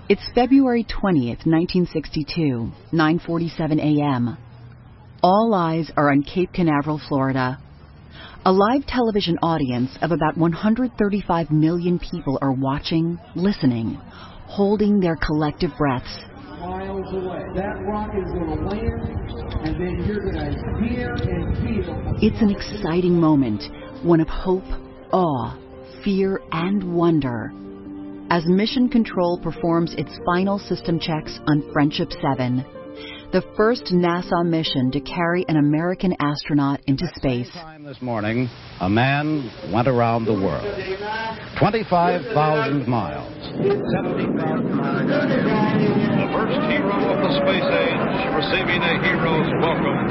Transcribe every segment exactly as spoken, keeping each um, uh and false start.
It's February twentieth, nineteen sixty-two, nine forty-seven a.m. All eyes are on Cape Canaveral, Florida. A live television audience of about one hundred thirty-five million people are watching, listening, holding their collective breaths. Miles away. That rock is going to land, and then you're going to hear and feel. It's an exciting moment, one of hope, awe, fear, and wonder, as Mission Control performs its final system checks on Friendship seven, the first NASA mission to carry an American astronaut into space. Time this morning, a man went around the world. twenty-five thousand miles. seventy thousand miles. The first hero of the space age, receiving a hero's welcome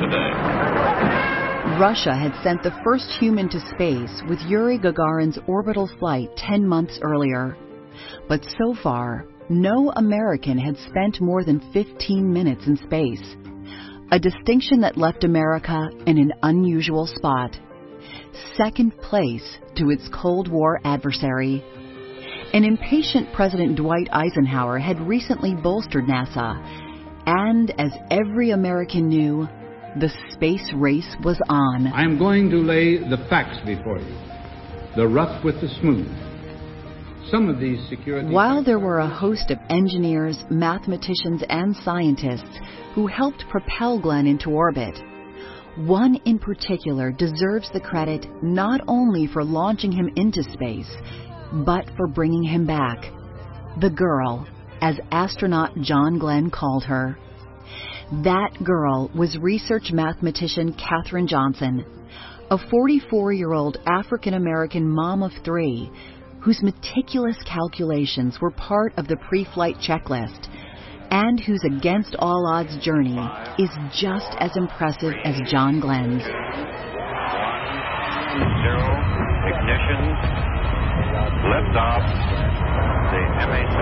today. Russia had sent the first human to space with Yuri Gagarin's orbital flight ten months earlier. But so far, no American had spent more than fifteen minutes in space, a distinction that left America in an unusual spot, second place to its Cold War adversary. An impatient President Dwight Eisenhower had recently bolstered NASA, and as every American knew, the space race was on. I am going to lay the facts before you, the rough with the smooth. Some of these security... While there were a host of engineers, mathematicians, and scientists who helped propel Glenn into orbit, one in particular deserves the credit not only for launching him into space, but for bringing him back. The girl, as astronaut John Glenn called her. That girl was research mathematician Katherine Johnson, a forty-four-year-old African-American mom of three whose meticulous calculations were part of the pre-flight checklist, and whose against-all-odds journey is just as impressive as John Glenn's. One, zero, ignition, liftoff, the M H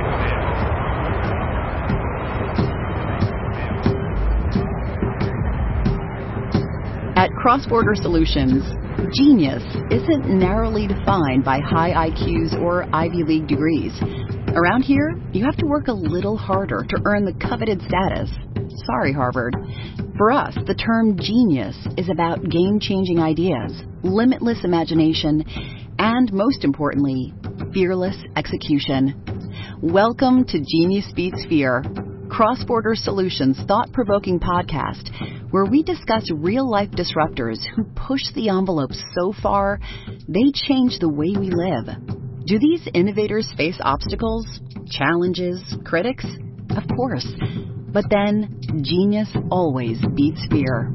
sixteen. At Cross-Border Solutions, genius isn't narrowly defined by high I Qs or Ivy League degrees. Around here, you have to work a little harder to earn the coveted status. Sorry, Harvard. For us, the term genius is about game-changing ideas, limitless imagination, and most importantly, fearless execution. Welcome to Genius Beats Fear, Cross-Border Solutions' thought-provoking podcast, where we discuss real-life disruptors who push the envelope so far, they change the way we live. Do these innovators face obstacles, challenges, critics? Of course. But then, genius always beats fear.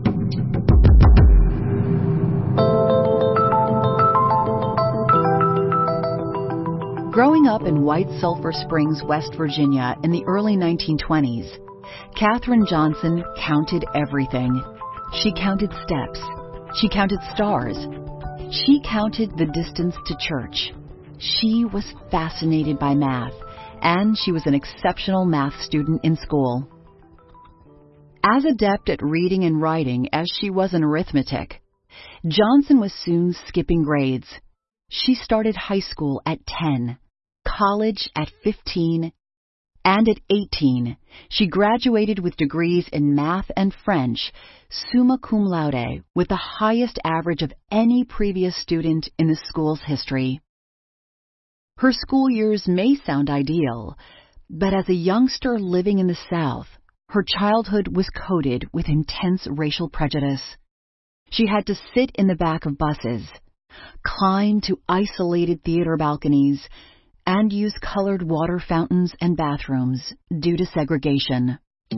Growing up in White Sulphur Springs, West Virginia in the early nineteen twenties, Katherine Johnson counted everything. She counted steps. She counted stars. She counted the distance to church. She was fascinated by math, and she was an exceptional math student in school. As adept at reading and writing as she was in arithmetic, Johnson was soon skipping grades. She started high school at ten, college at fifteen, and at eighteen, she graduated with degrees in math and French, summa cum laude, with the highest average of any previous student in the school's history. Her school years may sound ideal, but as a youngster living in the South, her childhood was coated with intense racial prejudice. She had to sit in the back of buses, climb to isolated theater balconies, and use colored water fountains and bathrooms due to segregation.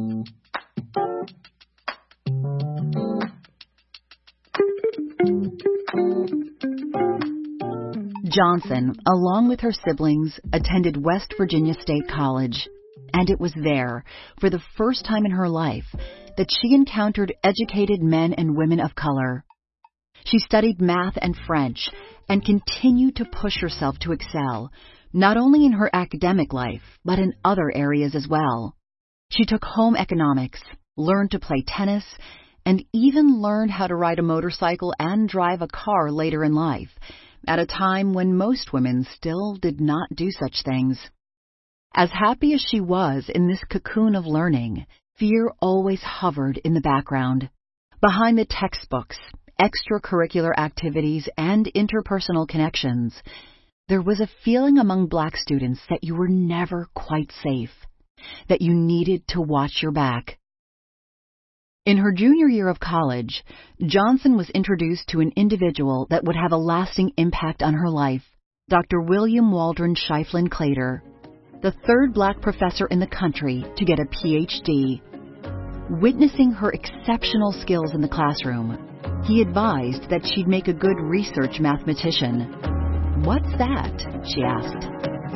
Johnson, along with her siblings, attended West Virginia State College, and it was there, for the first time in her life, that she encountered educated men and women of color. She studied math and French and continued to push herself to excel, not only in her academic life, but in other areas as well. She took home economics, learned to play tennis, and even learned how to ride a motorcycle and drive a car later in life, at a time when most women still did not do such things. As happy as she was in this cocoon of learning, fear always hovered in the background. Behind the textbooks, extracurricular activities, and interpersonal connections, there was a feeling among black students that you were never quite safe, that you needed to watch your back. In her junior year of college, Johnson was introduced to an individual that would have a lasting impact on her life, Doctor William Waldron Shiflin Claytor, the third black professor in the country to get a P H D. Witnessing her exceptional skills in the classroom, he advised that she'd make a good research mathematician. "What's that?" she asked.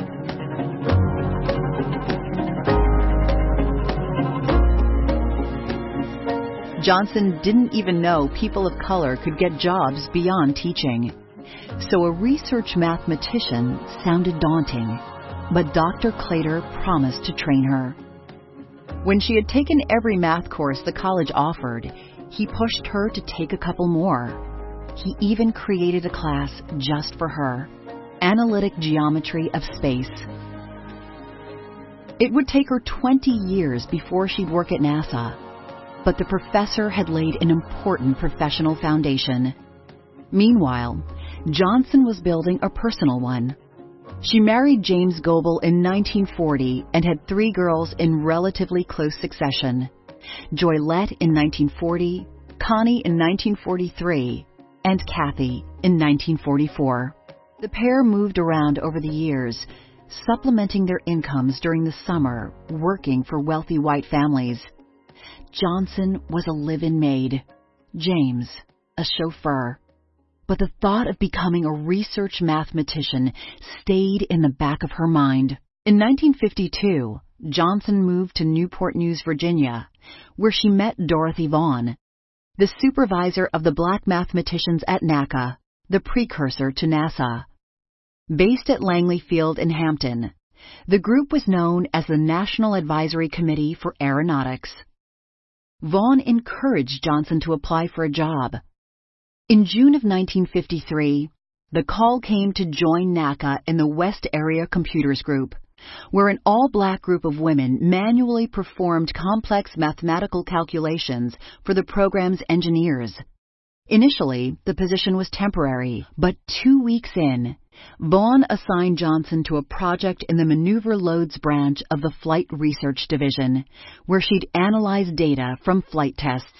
Johnson didn't even know people of color could get jobs beyond teaching. So a research mathematician sounded daunting, but Doctor Claytor promised to train her. When she had taken every math course the college offered, he pushed her to take a couple more. He even created a class just for her, Analytic Geometry of Space. It would take her twenty years before she'd work at NASA, but the professor had laid an important professional foundation. Meanwhile, Johnson was building a personal one. She married James Goebel in nineteen forty and had three girls in relatively close succession: Joylette in nineteen forty, Connie in nineteen forty-three, and Kathy in nineteen forty-four. The pair moved around over the years, supplementing their incomes during the summer, working for wealthy white families. Johnson was a live-in maid, James a chauffeur. But the thought of becoming a research mathematician stayed in the back of her mind. In nineteen fifty-two, Johnson moved to Newport News, Virginia, where she met Dorothy Vaughan, the supervisor of the black mathematicians at NACA, the precursor to NASA. Based at Langley Field in Hampton, the group was known as the National Advisory Committee for Aeronautics. Vaughan encouraged Johnson to apply for a job. In June of nineteen fifty-three, the call came to join NACA in the West Area Computers Group, where an all-black group of women manually performed complex mathematical calculations for the program's engineers. Initially, the position was temporary, but two weeks in, Vaughan assigned Johnson to a project in the Maneuver Loads branch of the Flight Research Division, where she'd analyze data from flight tests.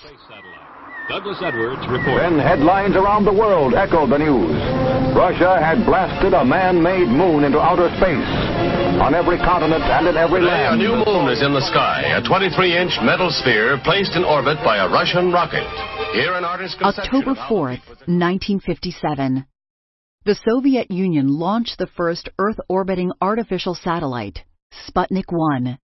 Douglas Edwards reports. Then headlines around the world echoed the news. Russia had blasted a man-made moon into outer space. On every continent and in every Today, land. a new moon is in the sky, a twenty-three inch metal sphere placed in orbit by a Russian rocket. Here an artist's conception October fourth, nineteen fifty-seven. The Soviet Union launched the first Earth-orbiting artificial satellite, Sputnik one.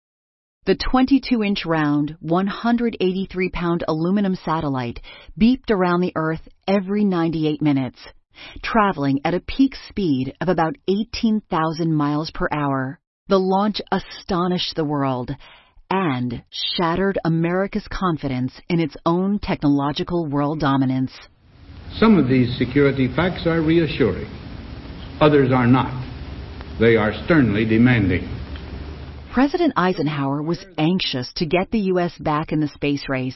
The twenty-two inch round, one hundred eighty-three pound aluminum satellite beeped around the Earth every ninety-eight minutes, traveling at a peak speed of about eighteen thousand miles per hour. The launch astonished the world and shattered America's confidence in its own technological world dominance. Some of these security facts are reassuring. Others are not. They are sternly demanding. President Eisenhower was anxious to get the U S back in the space race.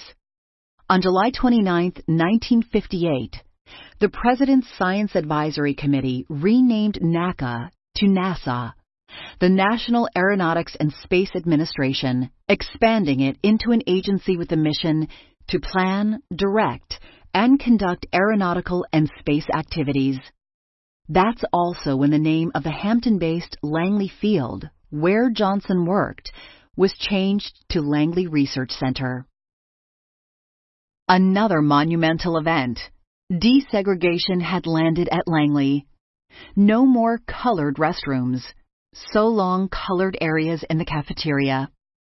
On July twenty-ninth, nineteen fifty-eight, the President's Science Advisory Committee renamed NACA to NASA, the National Aeronautics and Space Administration, expanding it into an agency with a mission to plan, direct, and conduct aeronautical and space activities. That's also when the name of the Hampton-based Langley Field, where Johnson worked, was changed to Langley Research Center. Another monumental event. Desegregation had landed at Langley. No more colored restrooms. So long colored areas in the cafeteria.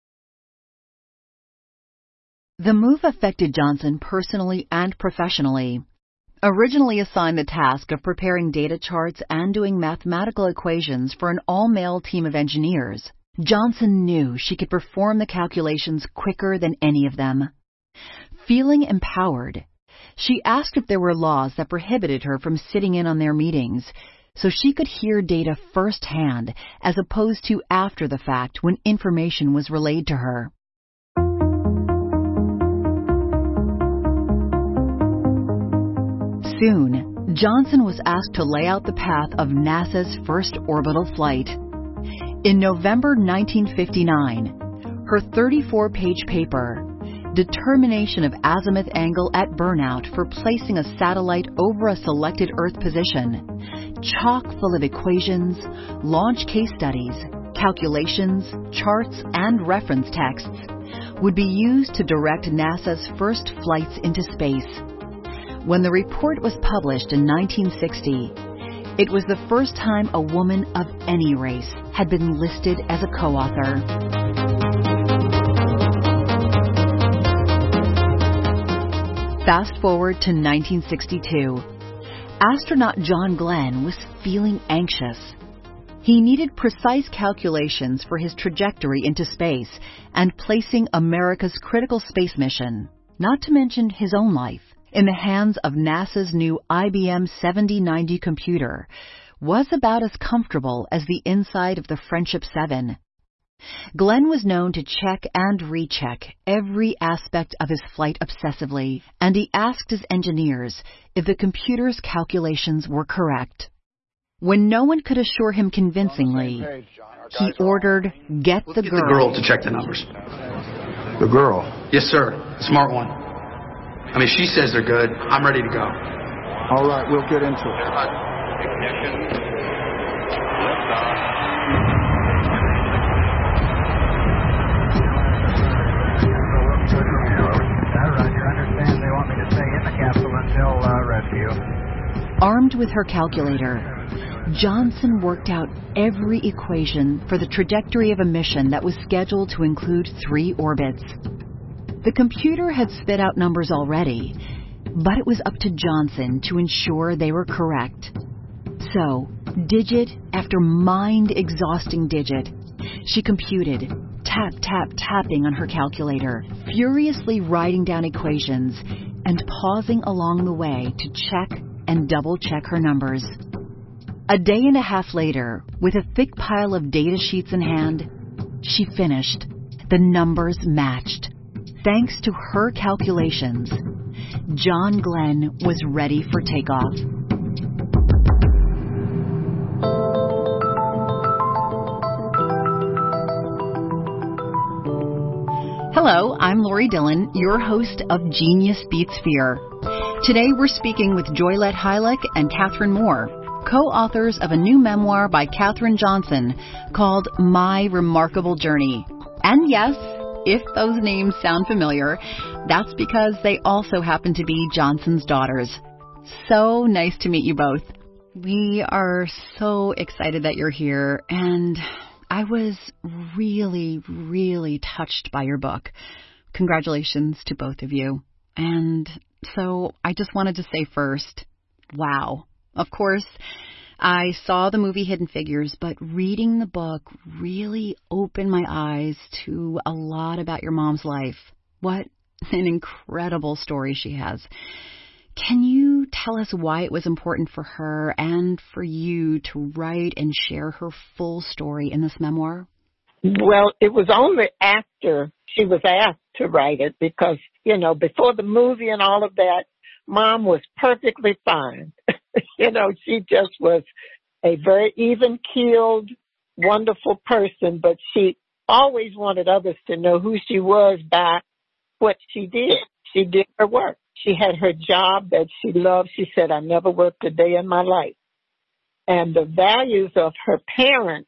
The move affected Johnson personally and professionally. Originally assigned the task of preparing data charts and doing mathematical equations for an all-male team of engineers, Johnson knew she could perform the calculations quicker than any of them. Feeling empowered, she asked if there were laws that prohibited her from sitting in on their meetings, so she could hear data firsthand as opposed to after the fact when information was relayed to her. Soon, Johnson was asked to lay out the path of NASA's first orbital flight. In November nineteen fifty-nine, her thirty-four page paper, Determination of Azimuth Angle at Burnout for Placing a Satellite Over a Selected Earth Position, chock full of equations, launch case studies, calculations, charts, and reference texts, would be used to direct NASA's first flights into space. When the report was published in nineteen sixty, it was the first time a woman of any race had been listed as a co-author. Fast forward to nineteen sixty-two. Astronaut John Glenn was feeling anxious. He needed precise calculations for his trajectory into space and placing America's critical space mission, not to mention his own life, in the hands of NASA's new I B M seventy ninety computer was about as comfortable as the inside of the Friendship seven. Glenn was known to check and recheck every aspect of his flight obsessively, and he asked his engineers if the computer's calculations were correct. When no one could assure him convincingly, he ordered, "Get the girl." Get the girl to check the numbers. The girl? Yes, sir. The smart one. I mean, she says they're good. I'm ready to go. All right, we'll get into it. Armed with her calculator, Johnson worked out every equation for the trajectory of a mission that was scheduled to include three orbits. The computer had spit out numbers already, but it was up to Johnson to ensure they were correct. So, digit after mind-exhausting digit, she computed, tap, tap, tapping on her calculator, furiously writing down equations, and pausing along the way to check and double-check her numbers. A day and a half later, with a thick pile of data sheets in hand, she finished. The numbers matched. Thanks to her calculations, John Glenn was ready for takeoff. Hello, I'm Lori Dillon, your host of Genius Beats Fear. Today we're speaking with Joylette Heilich and Catherine Moore, co-authors of a new memoir by Katherine Johnson called My Remarkable Journey. And yes, if those names sound familiar, that's because they also happen to be Johnson's daughters. So nice to meet you both. We are so excited that you're here, and I was really, really touched by your book. Congratulations to both of you. And so I just wanted to say first, wow. Of course, I saw the movie Hidden Figures, but reading the book really opened my eyes to a lot about your mom's life. What an incredible story she has. Can you tell us why it was important for her and for you to write and share her full story in this memoir? Well, it was only after she was asked to write it because, you know, before the movie and all of that, Mom was perfectly fine. You know, she just was a very even-keeled, wonderful person, but she always wanted others to know who she was by what she did. She did her work. She had her job that she loved. She said, I never worked a day in my life. And the values of her parents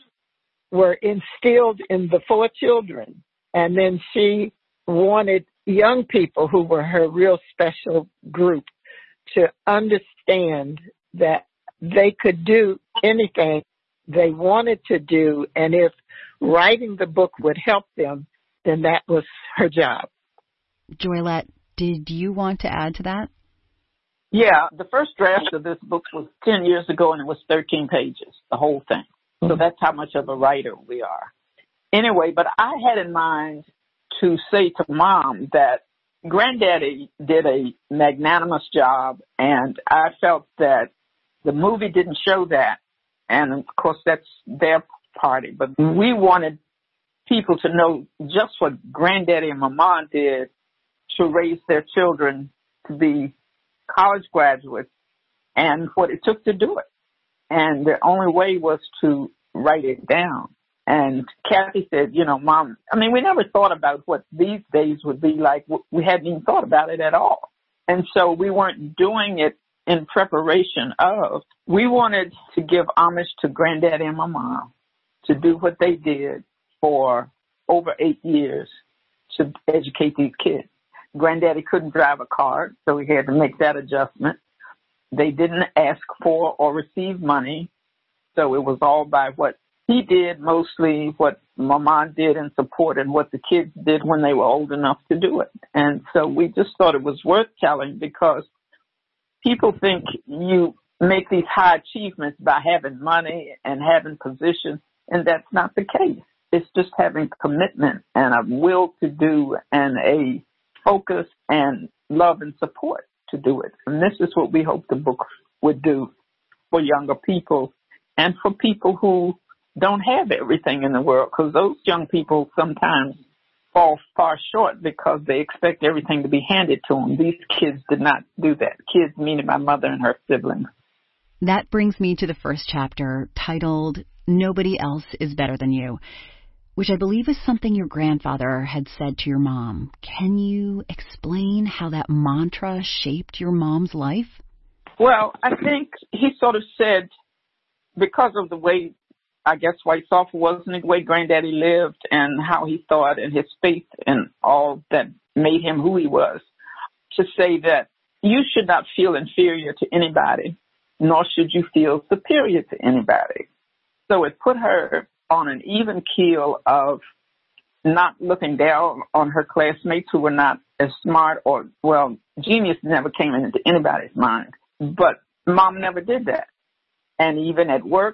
were instilled in the four children. And then she wanted young people who were her real special group to understand that they could do anything they wanted to do. And if writing the book would help them, then that was her job. Joylette, did you want to add to that? Yeah, the first draft of this book was ten years ago, and it was thirteen pages, the whole thing. So that's how much of a writer we are. Anyway, but I had in mind to say to Mom that Granddaddy did a magnanimous job, and I felt that The movie didn't show that. And, of course, that's their party. But we wanted people to know just what Granddaddy and Mama did to raise their children to be college graduates and what it took to do it. And the only way was to write it down. And Kathy said, you know, Mom, I mean, we never thought about what these days would be like. We hadn't even thought about it at all. And so we weren't doing it in preparation of. We wanted to give homage to Granddaddy and Mama to do what they did for over eight years to educate these kids. Granddaddy couldn't drive a car, so we had to make that adjustment. They didn't ask for or receive money, so it was all by what he did, mostly what Mama did in support and what the kids did when they were old enough to do it. And so we just thought it was worth telling because people think you make these high achievements by having money and having position, and that's not the case. It's just having commitment and a will to do and a focus and love and support to do it. And this is what we hope the book would do for younger people and for people who don't have everything in the world, because those young people sometimes fall far short because they expect everything to be handed to them. These kids did not do that. Kids, meaning my mother and her siblings. That brings me to the first chapter, titled Nobody Else is Better Than You, which I believe is something your grandfather had said to your mom. Can you explain how that mantra shaped your mom's life? Well, I think he sort of said, because of the way, I guess, White Sulphur was and the way Granddaddy lived and how he thought and his faith and all that made him who he was, to say that you should not feel inferior to anybody, nor should you feel superior to anybody. So it put her on an even keel of not looking down on her classmates who were not as smart or, well, genius never came into anybody's mind. But Mom never did that. And even at work,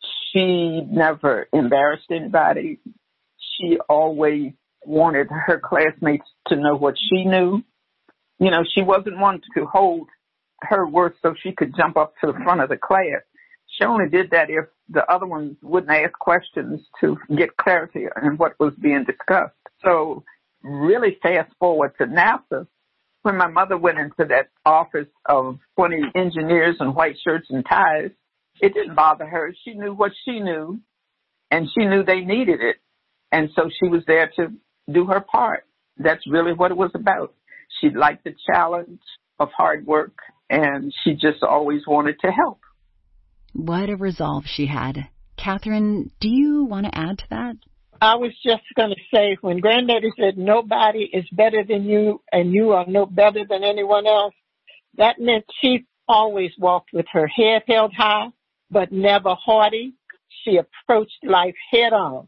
she never embarrassed anybody. She always wanted her classmates to know what she knew. You know, she wasn't one to hold her worth so she could jump up to the front of the class. She only did that if the other ones wouldn't ask questions to get clarity on what was being discussed. So really fast forward to NASA, when my mother went into that office of twenty engineers in white shirts and ties, it didn't bother her. She knew what she knew, and she knew they needed it. And so she was there to do her part. That's really what it was about. She liked the challenge of hard work, and she just always wanted to help. What a resolve she had. Catherine, do you want to add to that? I was just going to say, when Granddaddy said nobody is better than you and you are no better than anyone else, that meant she always walked with her head held high, but never haughty. She approached life head on.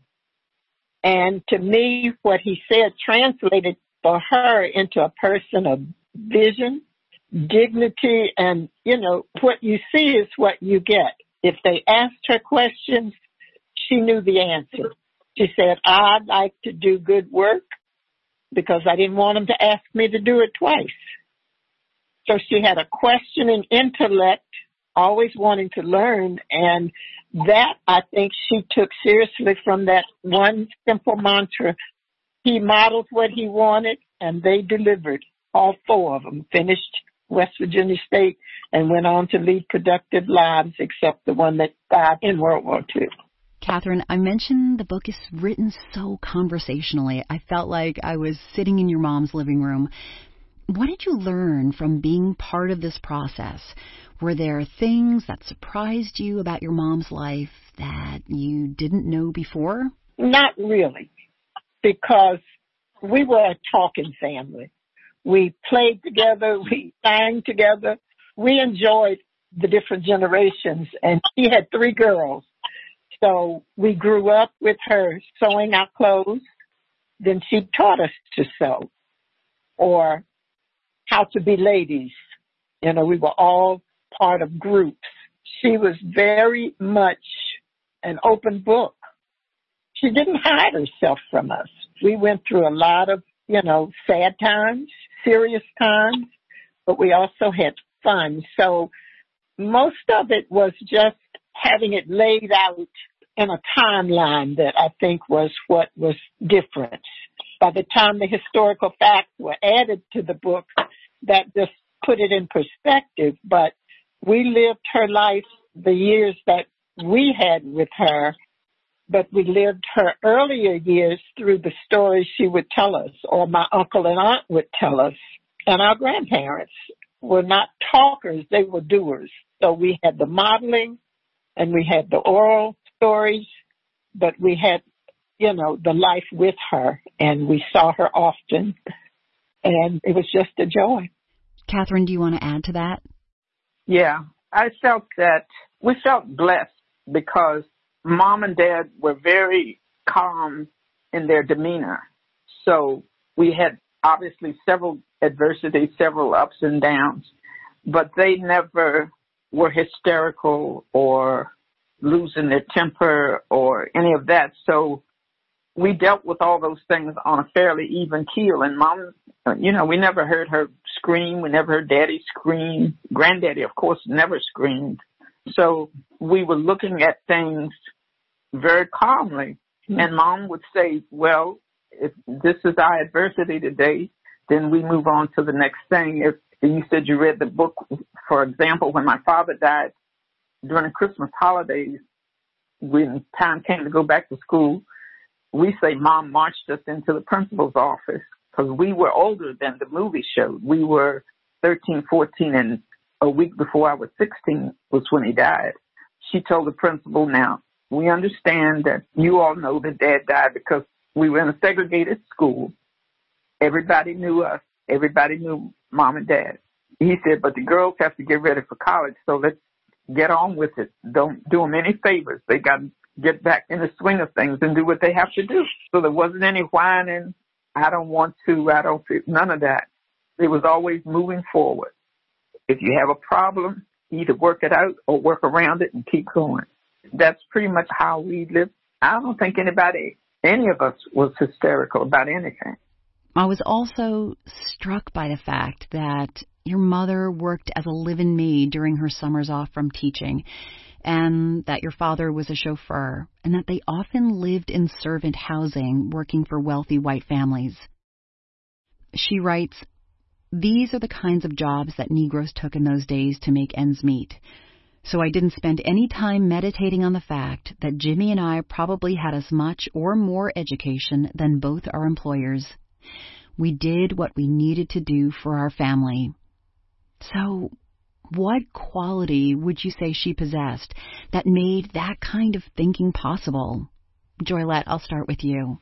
And to me, what he said translated for her into a person of vision, dignity, and, you know, what you see is what you get. If they asked her questions, she knew the answer. She said, I'd like to do good work because I didn't want them to ask me to do it twice. So she had a questioning intellect, always wanting to learn, and that I think she took seriously from that one simple mantra. He modeled what he wanted, and they delivered. All four of them finished West Virginia State and went on to lead productive lives, except the one that died in World War Two. Catherine, I mentioned the book is written so conversationally. I felt like I was sitting in your mom's living room. What did you learn from being part of this process? Were there things that surprised you about your mom's life that you didn't know before? Not really, because we were a talking family. We played together, we sang together, we enjoyed the different generations, and she had three girls. So we grew up with her sewing our clothes. Then she taught us to sew or how to be ladies. You know, we were all part of groups. She was very much an open book. She didn't hide herself from us. We went through a lot of, you know, sad times, serious times, but we also had fun. So most of it was just having it laid out in a timeline that I think was what was different. By the time the historical facts were added to the book, that just put it in perspective. But we lived her life the years that we had with her, but we lived her earlier years through the stories she would tell us, or my uncle and aunt would tell us. And our grandparents were not talkers, they were doers. So we had the modeling and we had the oral stories, but we had, you know, the life with her, and we saw her often, and it was just a joy. Catherine, do you want to add to that? Yeah, I felt that we felt blessed because Mom and Dad were very calm in their demeanor. So we had obviously several adversities, several ups and downs, but they never were hysterical or losing their temper or any of that. So we dealt with all those things on a fairly even keel. And Mom, you know, we never heard her scream. We never heard Daddy scream. Granddaddy, of course, never screamed. So we were looking at things very calmly. Mm-hmm. And Mom would say, well, if this is our adversity today, then we move on to the next thing. If you said you read the book, for example, when my father died during the Christmas holidays, when time came to go back to school, we say Mom marched us into the principal's office because we were older than the movie showed. We were thirteen, fourteen, and a week before I was sixteen was when he died. She told the principal, now, we understand that you all know that Dad died because we were in a segregated school. Everybody knew us. Everybody knew Mom and Dad. He said, but the girls have to get ready for college, so let's get on with it. Don't do them any favors. They got to get back in the swing of things and do what they have to do. So there wasn't any whining. I don't want to. I don't feel, none of that. It was always moving forward. If you have a problem, either work it out or work around it and keep going. That's pretty much how we lived. I don't think anybody, any of us was hysterical about anything. I was also struck by the fact that your mother worked as a live-in maid during her summers off from teaching, and that your father was a chauffeur, and that they often lived in servant housing working for wealthy white families. She writes, these are the kinds of jobs that Negroes took in those days to make ends meet. So I didn't spend any time meditating on the fact that Jimmy and I probably had as much or more education than both our employers. We did what we needed to do for our family. So what quality would you say she possessed that made that kind of thinking possible? Joylette, I'll start with you.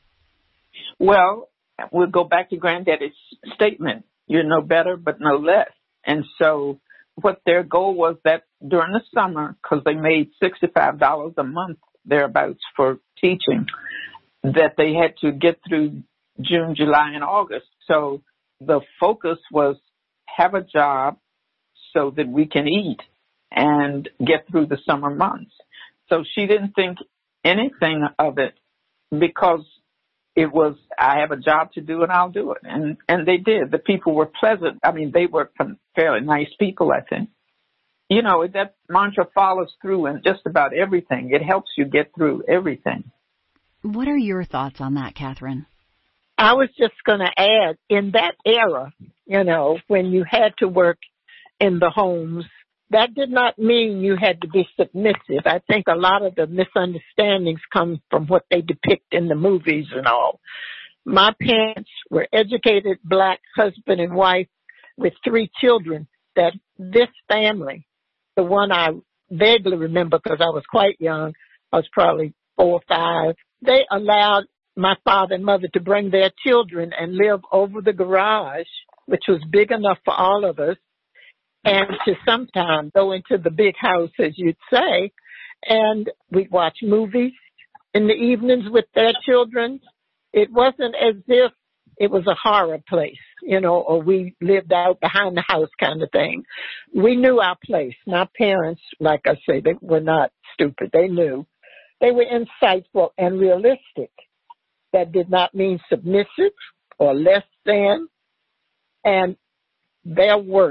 Well, we'll go back to Granddaddy's statement. You're no better, but no less. And so what their goal was that during the summer, because they made sixty-five dollars a month, thereabouts, for teaching, that they had to get through June, July, and August. So the focus was have a job so that we can eat and get through the summer months. So she didn't think anything of it because it was, I have a job to do and I'll do it. And, and they did. The people were pleasant. I mean, they were fairly nice people, I think. You know, that mantra follows through in just about everything. It helps you get through everything. What are your thoughts on that, Catherine? I was just going to add, in that era, you know, when you had to work in the homes, that did not mean you had to be submissive. I think a lot of the misunderstandings come from what they depict in the movies and all. My parents were educated black husband and wife with three children that this family, the one I vaguely remember because I was quite young, I was probably four or five, they allowed my father and mother to bring their children and live over the garage, which was big enough for all of us, and to sometimes go into the big house, as you'd say, and we'd watch movies in the evenings with their children. It wasn't as if it was a horror place, you know, or we lived out behind the house kind of thing. We knew our place. My parents, like I say, they were not stupid. They knew. They were insightful and realistic. That did not mean submissive or less than. And their worth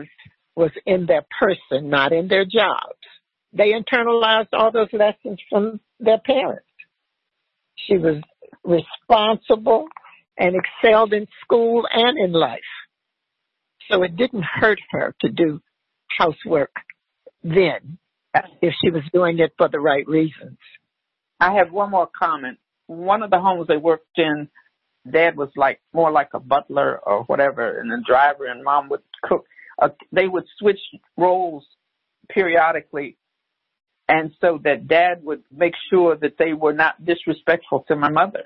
was in their person, not in their jobs. They internalized all those lessons from their parents. She was responsible and excelled in school and in life. So it didn't hurt her to do housework then if she was doing it for the right reasons. I have one more comment. One of the homes they worked in, Dad was like more like a butler or whatever, and a driver, and Mom would cook. Uh, they would switch roles periodically, and so that Dad would make sure that they were not disrespectful to my mother.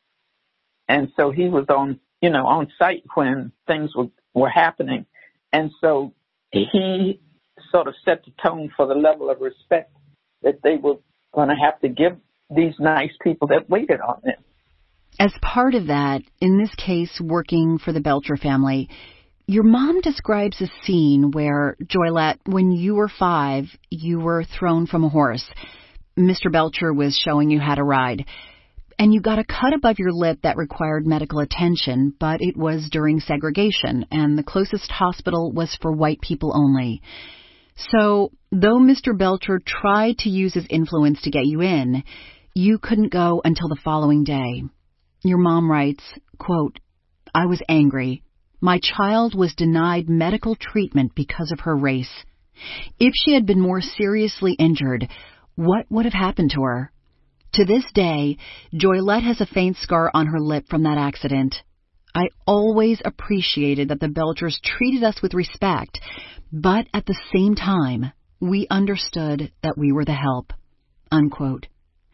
And so he was on, you know, on site when things were, were happening. And so he sort of set the tone for the level of respect that they were going to have to give these nice people that waited on them. As part of that, in this case, working for the Belcher family, your mom describes a scene where, Joylette, when you were five, you were thrown from a horse. Mister Belcher was showing you how to ride. And you got a cut above your lip that required medical attention, but it was during segregation, and the closest hospital was for white people only. So, though Mister Belcher tried to use his influence to get you in, you couldn't go until the following day. Your mom writes, quote, "I was angry. My child was denied medical treatment because of her race. If she had been more seriously injured, what would have happened to her?" To this day, Joylette has a faint scar on her lip from that accident. I always appreciated that the Belchers treated us with respect, but at the same time, we understood that we were the help. Unquote.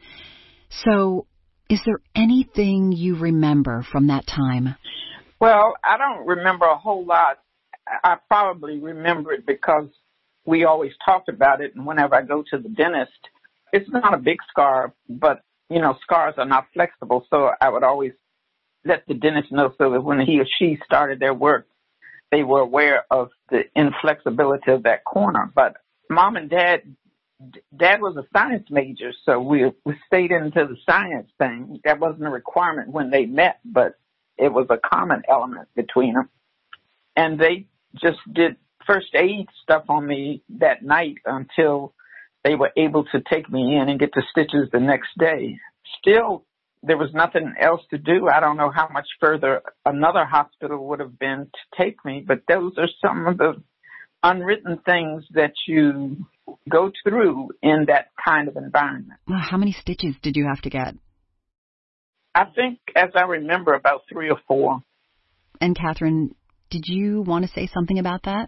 So, is there anything you remember from that time? Well, I don't remember a whole lot. I probably remember it because we always talked about it, and whenever I go to the dentist, it's not a big scar, but, you know, scars are not flexible, so I would always let the dentist know so that when he or she started their work, they were aware of the inflexibility of that corner. But Mom and Dad, Dad was a science major, so we, we stayed into the science thing. That wasn't a requirement when they met, but it was a common element between them. And they just did first aid stuff on me that night until they were able to take me in and get the stitches the next day. Still, there was nothing else to do. I don't know how much further another hospital would have been to take me, but those are some of the unwritten things that you go through in that kind of environment. Well, how many stitches did you have to get? I think, as I remember, about three or four. And Catherine, did you want to say something about that?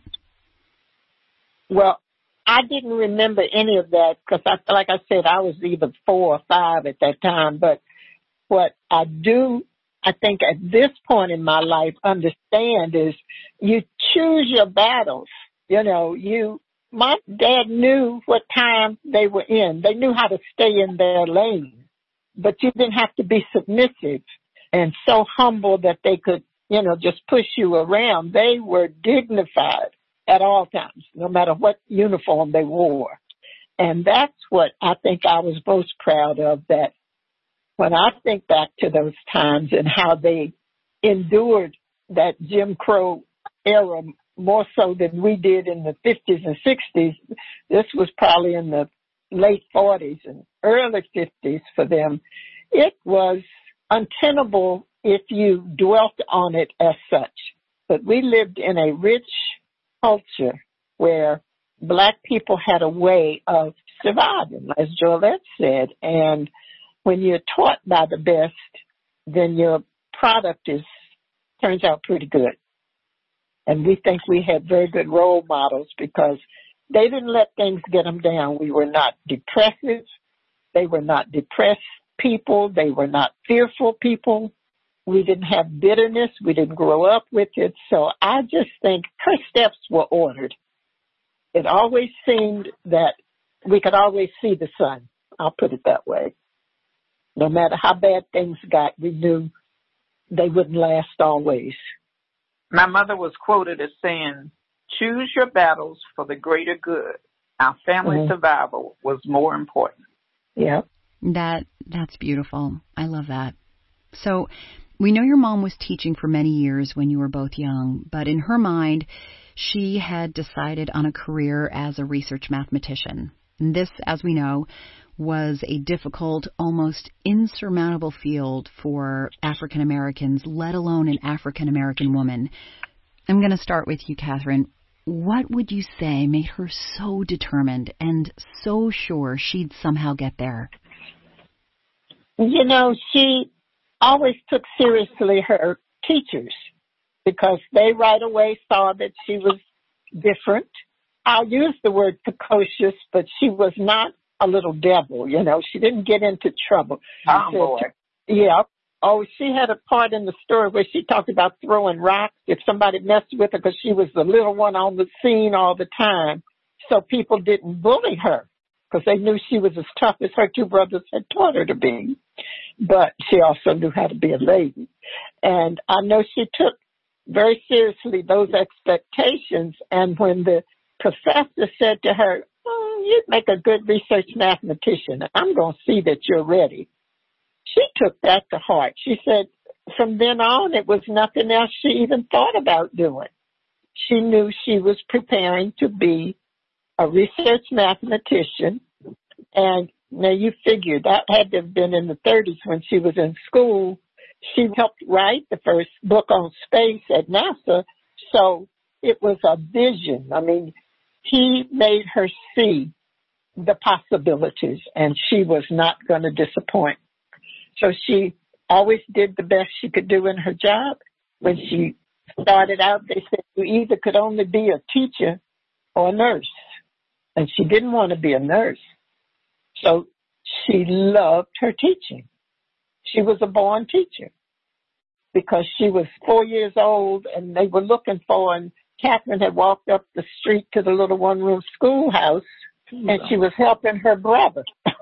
Well, I didn't remember any of that because, I, like I said, I was either four or five at that time. But what I do, I think at this point in my life, understand is you choose your battles. You know, you, my dad knew what time they were in. They knew how to stay in their lane. But you didn't have to be submissive and so humble that they could, you know, just push you around. They were dignified at all times, no matter what uniform they wore. And that's what I think I was most proud of, that when I think back to those times and how they endured that Jim Crow era more so than we did in the fifties and sixties, this was probably in the late forties and early fifties for them. It was untenable if you dwelt on it as such. But we lived in a rich culture where Black people had a way of surviving, as Joylette said. And when you're taught by the best, then your product is turns out pretty good. And we think we had very good role models because they didn't let things get them down. We were not depressive. They were not depressed people. They were not fearful people. We didn't have bitterness. We didn't grow up with it. So I just think her steps were ordered. It always seemed that we could always see the sun. I'll put it that way. No matter how bad things got, we knew they wouldn't last always. My mother was quoted as saying, "Choose your battles for the greater good. Our family mm-hmm. survival was more important." Yeah. That that's beautiful. I love that. So we know your mom was teaching for many years when you were both young, but in her mind, she had decided on a career as a research mathematician. And this, as we know, was a difficult, almost insurmountable field for African Americans, let alone an African American woman. I'm going to start with you, Catherine. What would you say made her so determined and so sure she'd somehow get there? You know, she always took seriously her teachers because they right away saw that she was different. I'll use the word precocious, but she was not a little devil, you know. She didn't get into trouble. Tomboy. Yeah. Oh, she had a part in the story where she talked about throwing rocks if somebody messed with her because she was the little one on the scene all the time. So people didn't bully her because they knew she was as tough as her two brothers had taught her to be. But she also knew how to be a lady. And I know she took very seriously those expectations. And when the professor said to her, oh, you'd make a good research mathematician, I'm going to see that you're ready, she took that to heart. She said from then on, it was nothing else she even thought about doing. She knew she was preparing to be a research mathematician. And now you figure that had to have been in the thirties when she was in school. She helped write the first book on space at NASA. So it was a vision. I mean, he made her see the possibilities, and she was not going to disappoint. So she always did the best she could do in her job. When she started out, they said you either could only be a teacher or a nurse. And she didn't want to be a nurse. So she loved her teaching. She was a born teacher because she was four years old and they were looking for her. And Catherine had walked up the street to the little one-room schoolhouse and she was helping her brother.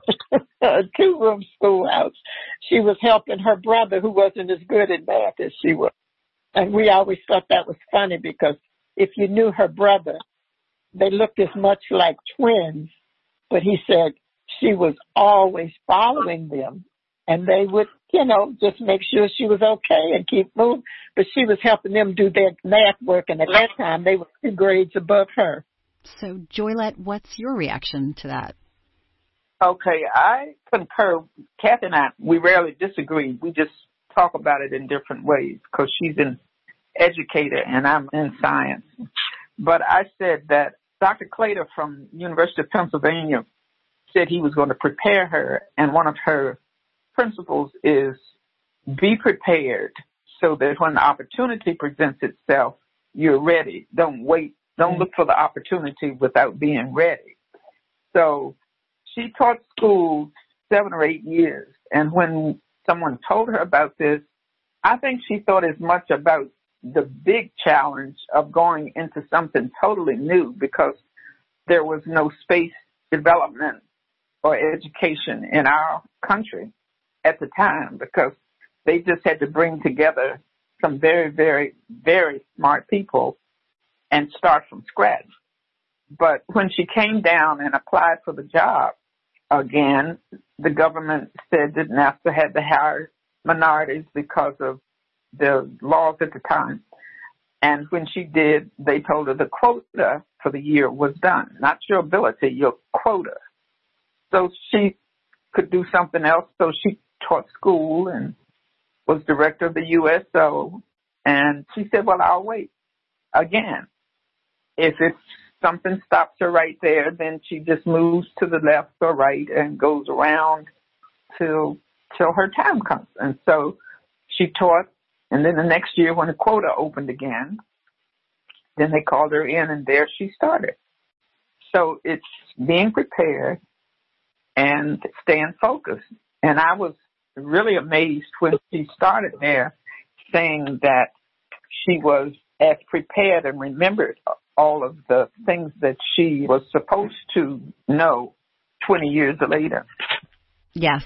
A two-room schoolhouse. She was helping her brother who wasn't as good at math as she was. And we always thought that was funny because if you knew her brother, they looked as much like twins. But he said she was always following them and they would, you know, just make sure she was okay and keep moving. But she was helping them do their math work, and at that time they were two grades above her. So, Joylette, what's your reaction to that? Okay, I concur. Kathy and I, we rarely disagree. We just talk about it in different ways because she's an educator and I'm in science. But I said that Doctor Claytor from University of Pennsylvania said he was going to prepare her, and one of her principles is be prepared so that when the opportunity presents itself, you're ready. Don't wait. Don't look for the opportunity without being ready. So she taught school seven or eight years, and when someone told her about this, I think she thought as much about the big challenge of going into something totally new because there was no space development or education in our country at the time because they just had to bring together some very, very, very smart people and start from scratch. But when she came down and applied for the job, again, the government said that NASA had to hire minorities because of the laws at the time. And when she did, they told her the quota for the year was done. Not your ability, your quota. So she could do something else. So she taught school and was director of the U S O. And she said, well, I'll wait. Again, if it's something stops her right there, then she just moves to the left or right and goes around till till her time comes. And so she taught, and then the next year when the quota opened again, then they called her in, and there she started. So it's being prepared and staying focused. And I was really amazed when she started there, saying that she was as prepared and remembered all of the things that she was supposed to know twenty years later. Yes,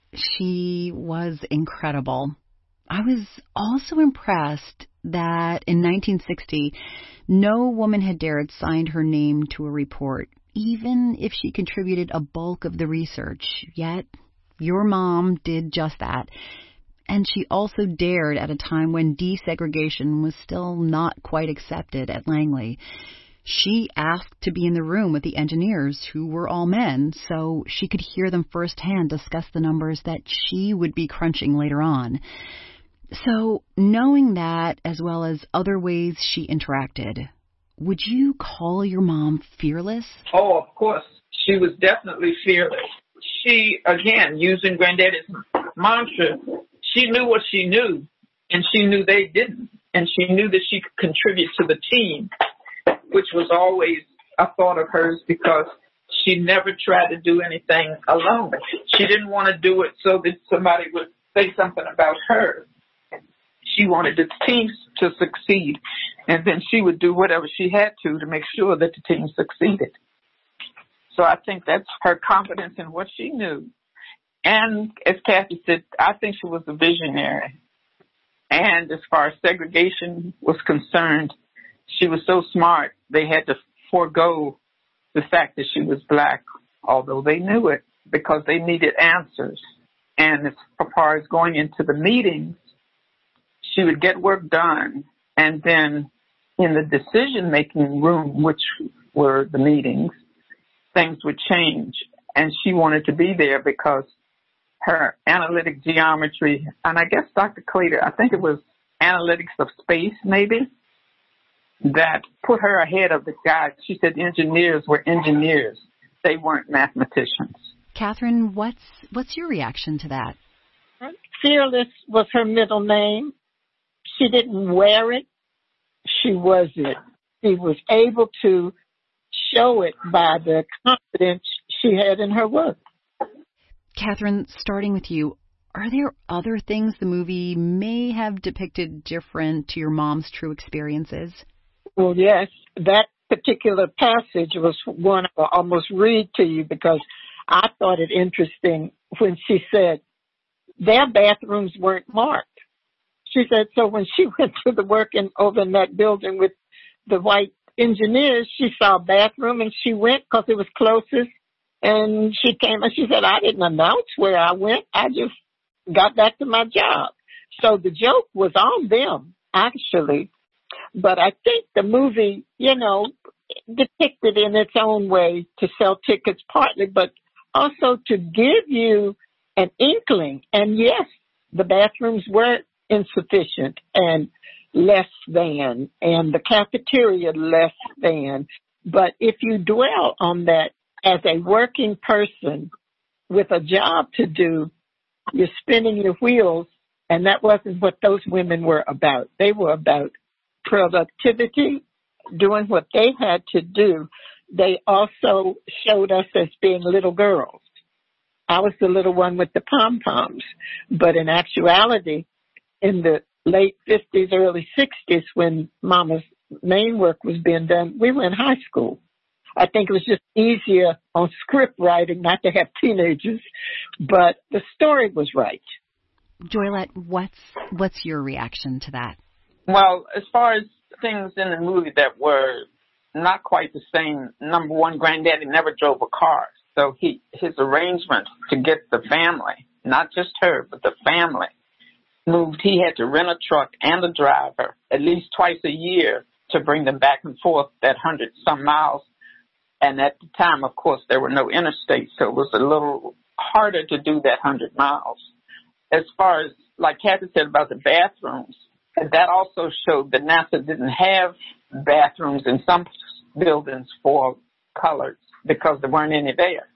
she was incredible. I was also impressed that in nineteen sixty, no woman had dared sign her name to a report, even if she contributed a bulk of the research. Yet, your mom did just that. And she also dared at a time when desegregation was still not quite accepted at Langley. She asked to be in the room with the engineers, who were all men, so she could hear them firsthand discuss the numbers that she would be crunching later on. So, knowing that, as well as other ways she interacted, would you call your mom fearless? Oh, of course. She was definitely fearless. She, again, using Granddaddy's mantra, she knew what she knew, and she knew they didn't. And she knew that she could contribute to the team, which was always a thought of hers because she never tried to do anything alone. She didn't want to do it so that somebody would say something about her. She wanted the team to succeed, and then she would do whatever she had to to make sure that the team succeeded. So I think that's her confidence in what she knew. And as Kathy said, I think she was a visionary. And as far as segregation was concerned, she was so smart, they had to forego the fact that she was black, although they knew it, because they needed answers. And as far as going into the meetings, she would get work done, and then in the decision-making room, which were the meetings, things would change. And she wanted to be there because her analytic geometry, and I guess Doctor Claytor, I think it was analytics of space maybe, that put her ahead of the guys. She said engineers were engineers. They weren't mathematicians. Catherine, what's what's your reaction to that? Fearless was her middle name. She didn't wear it. She was it. She was able to show it by the confidence she had in her work. Catherine, starting with you, are there other things the movie may have depicted different to your mom's true experiences? Well, yes. That particular passage was one I'll almost read to you because I thought it interesting when she said their bathrooms weren't marked. She said, so when she went to the work in, over in that building with the white engineers, she saw a bathroom and she went because it was closest. And she came and she said, I didn't announce where I went. I just got back to my job. So the joke was on them, actually. But I think the movie, you know, depicted in its own way to sell tickets partly, but also to give you an inkling. And yes, the bathrooms were insufficient and less than, and the cafeteria less than. But if you dwell on that as a working person with a job to do, you're spinning your wheels, and that wasn't what those women were about. They were about productivity, doing what they had to do. They also showed us as being little girls. I was the little one with the pom-poms, but in actuality, in the late fifties, early sixties, when Mama's main work was being done, we were in high school. I think it was just easier on script writing not to have teenagers, but the story was right. Joylette, what's what's your reaction to that? Well, as far as things in the movie that were not quite the same, number one, Granddaddy never drove a car. So he his arrangement to get the family, not just her, but the family, moved. He had to rent a truck and a driver at least twice a year to bring them back and forth that hundred some miles. And at the time, of course, there were no interstates, so it was a little harder to do that hundred miles. As far as, like Kathy said about the bathrooms, that also showed that NASA didn't have bathrooms in some buildings for colors because there weren't any there.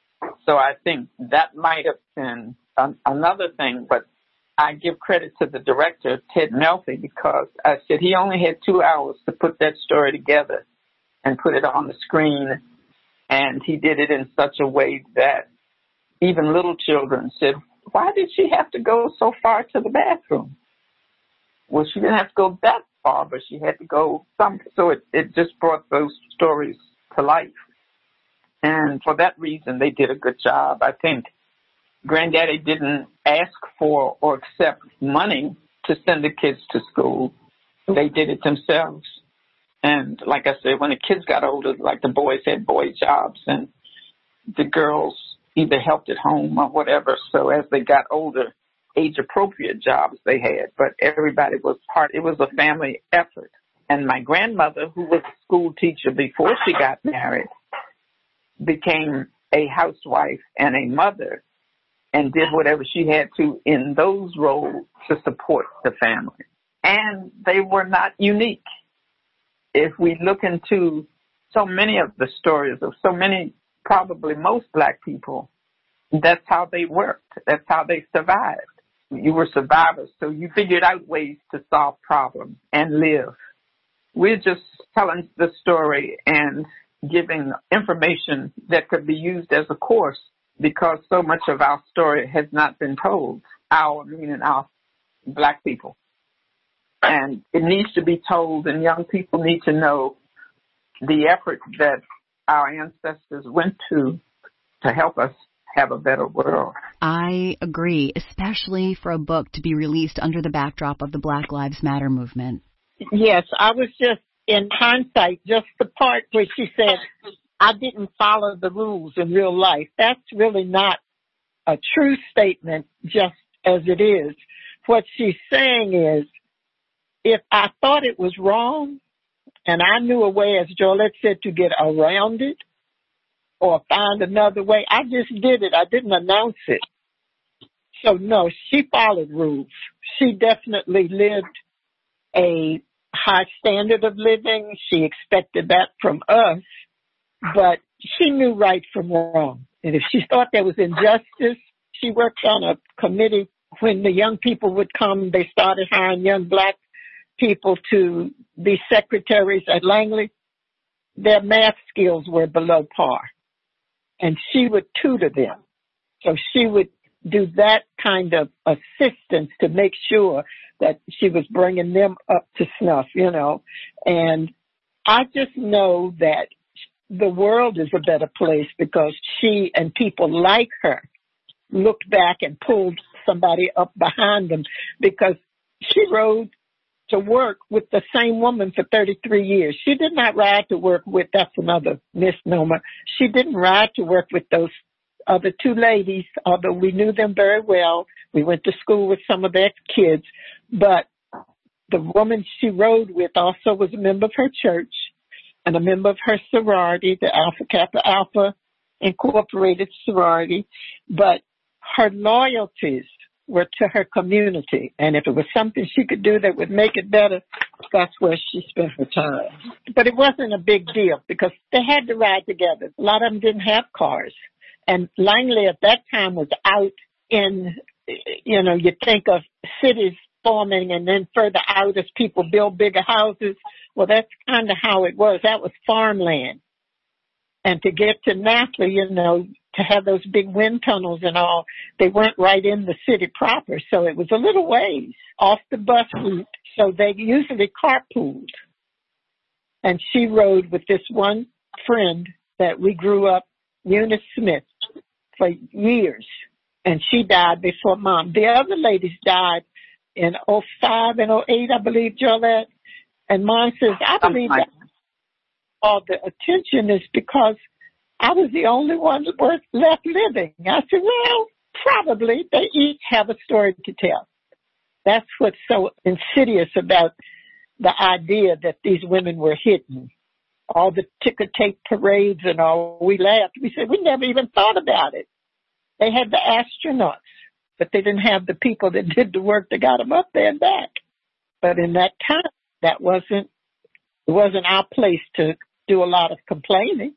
So I think that might have been an, another thing, but I give credit to the director, Ted Melfi, because I said he only had two hours to put that story together and put it on the screen, and he did it in such a way that even little children said, why did she have to go so far to the bathroom? Well, she didn't have to go that far, but she had to go some. So it, it just brought those stories to life. And for that reason, they did a good job. I think Granddaddy didn't ask for or accept money to send the kids to school. They did it themselves. And like I said, when the kids got older, like the boys had boy jobs and the girls either helped at home or whatever. So as they got older, age-appropriate jobs they had, but everybody was part. It was a family effort. And my grandmother, who was a school teacher before she got married, became a housewife and a mother and did whatever she had to in those roles to support the family. And they were not unique. If we look into so many of the stories of so many, probably most black people, that's how they worked. That's how they survived. You were survivors, so you figured out ways to solve problems and live. We're just telling the story and giving information that could be used as a course because so much of our story has not been told, our, meaning our black people. And it needs to be told, and young people need to know the effort that our ancestors went to to help us have a better world. I agree, especially for a book to be released under the backdrop of the Black Lives Matter movement. Yes, I was just, in hindsight, just the part where she said, I didn't follow the rules in real life. That's really not a true statement, just as it is. What she's saying is, if I thought it was wrong, and I knew a way, as Jolette said, to get around it or find another way, I just did it. I didn't announce it. So, no, she followed rules. She definitely lived a high standard of living. She expected that from us, but she knew right from wrong. And if she thought there was injustice, she worked on a committee. When the young people would come, they started hiring young black people to be secretaries at Langley. Their math skills were below par, and she would tutor them. So she would do that kind of assistance to make sure that she was bringing them up to snuff, you know. And I just know that the world is a better place because she and people like her looked back and pulled somebody up behind them, because she rode to work with the same woman for thirty-three years. She did not ride to work with, that's another misnomer. She didn't ride to work with those other two ladies, although we knew them very well. We went to school with some of their kids. But the woman she rode with also was a member of her church and a member of her sorority, the Alpha Kappa Alpha Incorporated sorority. But her loyalties were to her community. And if it was something she could do that would make it better, that's where she spent her time. But it wasn't a big deal because they had to ride together. A lot of them didn't have cars. And Langley at that time was out in, you know, you think of cities forming and then further out as people build bigger houses. Well, that's kind of how it was. That was farmland. And to get to Napa, you know, to have those big wind tunnels and all, they weren't right in the city proper. So it was a little ways off the bus route. So they usually carpooled. And she rode with this one friend that we grew up, Eunice Smith, for years. And she died before Mom. The other ladies died in oh five and oh eight, I believe, Jolette. And Mom says, I believe that all the attention is because I was the only one worth left living. I said, well, probably. They each have a story to tell. That's what's so insidious about the idea that these women were hidden. All the ticker tape parades and all, we laughed. We said, we never even thought about it. They had the astronauts, but they didn't have the people that did the work that got them up there and back. But in that time, that wasn't, it wasn't our place to do a lot of complaining.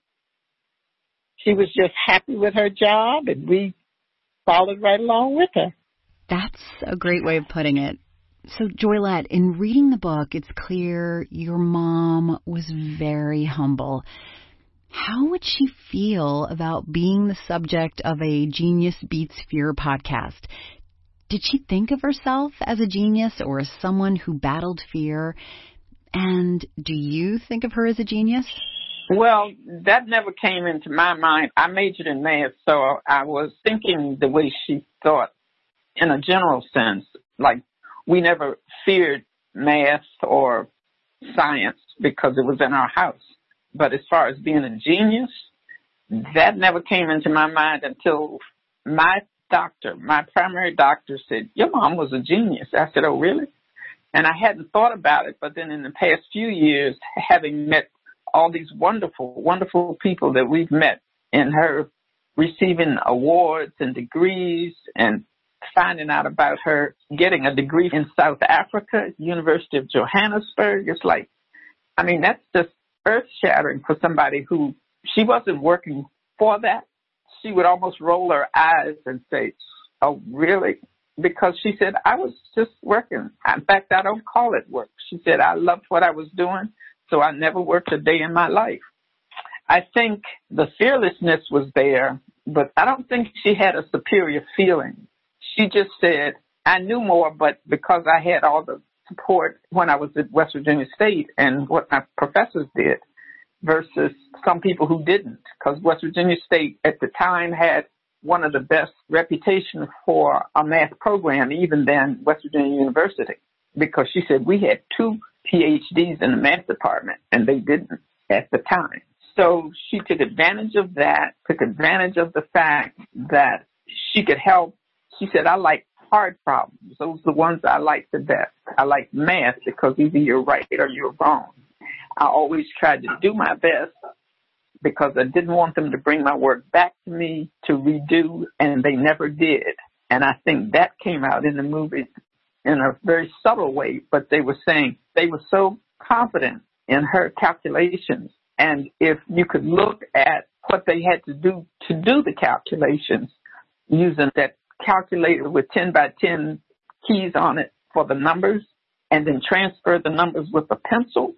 She was just happy with her job, and we followed right along with her. That's a great way of putting it. So, Joylette, in reading the book, it's clear your mom was very humble. How would she feel about being the subject of a Genius Beats Fear podcast? Did she think of herself as a genius or as someone who battled fear? And do you think of her as a genius? Well, that never came into my mind. I majored in math, so I was thinking the way she thought in a general sense. Like, we never feared math or science because it was in our house. But as far as being a genius, that never came into my mind until my doctor, my primary doctor, said, your mom was a genius. I said, oh, really? And I hadn't thought about it, but then in the past few years, having met all these wonderful, wonderful people that we've met, and her receiving awards and degrees, and finding out about her getting a degree in South Africa, University of Johannesburg, it's like, I mean, that's just earth-shattering for somebody who, she wasn't working for that. She would almost roll her eyes and say, oh, really? Because she said, I was just working. In fact, I don't call it work. She said, I loved what I was doing, so I never worked a day in my life. I think the fearlessness was there, but I don't think she had a superior feeling. She just said, I knew more, but because I had all the support when I was at West Virginia State and what my professors did versus some people who didn't, because West Virginia State at the time had one of the best reputations for a math program, even than West Virginia University, because she said we had two P H Ds in the math department, and they didn't at the time. So she took advantage of that, took advantage of the fact that she could help. She said, I like hard problems. Those are the ones I like the best. I like math because either you're right or you're wrong. I always tried to do my best because I didn't want them to bring my work back to me to redo, and they never did. And I think that came out in the movie in a very subtle way, but they were saying they were so confident in her calculations. And if you could look at what they had to do to do the calculations using that calculator with ten by ten keys on it for the numbers, and then transfer the numbers with a pencil,